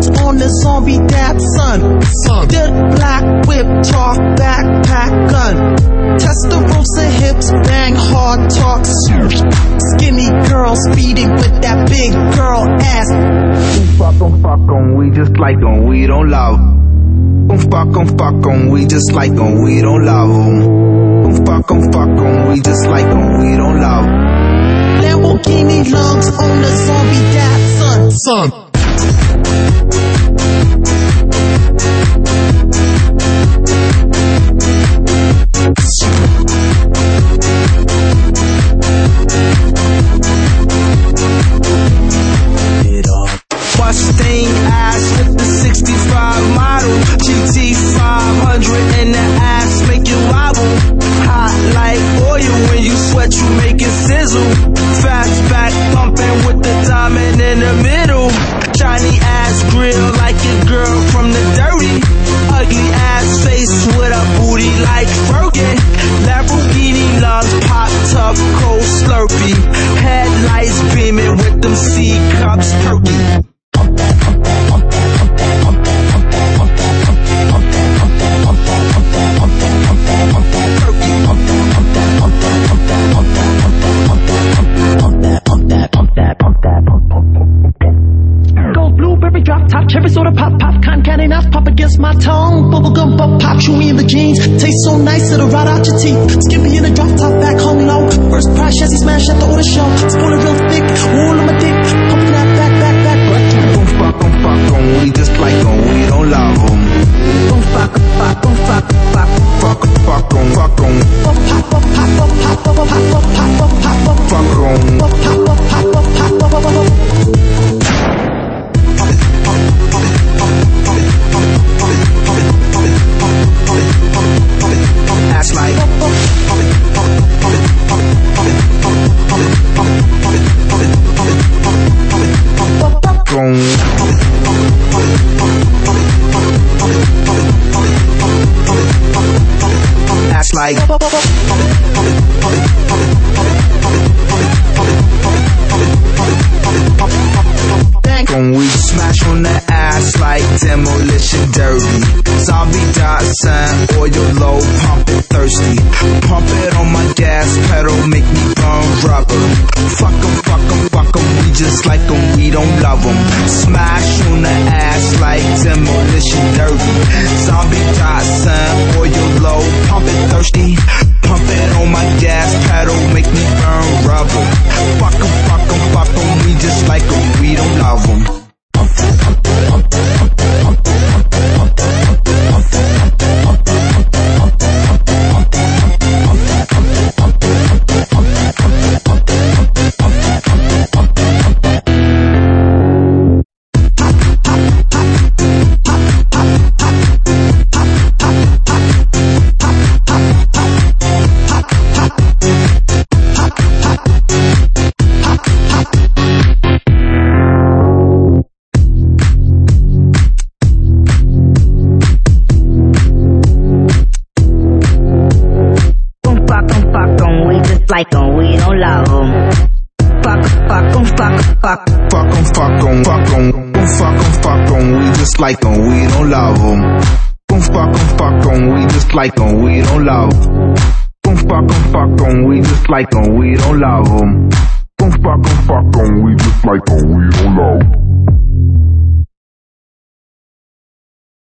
lungs on the zombie dad son. The black whip, talk, backpack, gun. Testarossa hips, bang, hard talk. Skinny girls feeding with that big girl ass. Fuck 'em, we just like 'em, we don't love 'em. Fuck 'em, we just like 'em, we don't love 'em. Fuck 'em, we just like 'em, we don't love 'em. Lamborghini lungs on the zombie dad son. Mustang ass with the 65 model, GT 500 and the ass make you wobble. Hot like oil when you sweat, you make it sizzle. Fast back pumping with the diamond in the middle. Shiny ass grill like your girl from the dirty. Ugly ass face with a booty like Fergie. Lamborghini lungs, pop tough, cold slurpee. Headlights beaming with them C cups perky. Drop top, cherry soda pop, pop, cotton candy nuts pop against my tongue. Bubblegum pop, pop, chewy in the jeans. Taste so nice it'll rot out your teeth. Skippy in the drop top, back home low. First prize, chassis smash at the order show. Spoon it real thick, wool on my dick. Pumping that back. Fuck 'em, we just like 'em, we don't love 'em. Fuck 'em. Ass like ass like we smash on the ass like demolition derby. Zombie Dotson, oil low, pump it thirsty. Pump it on my gas pedal, make me burn rubber. Fuck 'em, we just like 'em, we don't love 'em. Smash on the ass like demolition derby. Zombie Dotson, oil low, pump it thirsty. Pump it on my gas pedal, make me burn rubber. Fuck 'em, we just like 'em, we don't love 'em. Like 'em, we don't love 'em. Fuck 'em, we just like 'em, we don't love 'em. Fuck 'em, we just like 'em, we don't love 'em. Fuck 'em, we just like 'em, we don't love 'em. Fuck 'em, we just like 'em, we don't love 'em.